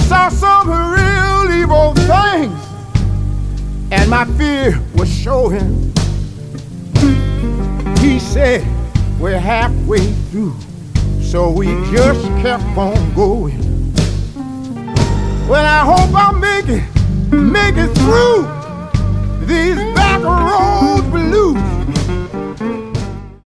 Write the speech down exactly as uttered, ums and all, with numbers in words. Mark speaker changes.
Speaker 1: saw some real evil things, and my fear was showing. He said, we're halfway through, so we just kept on going. Well, I hope I'll make it, make it through.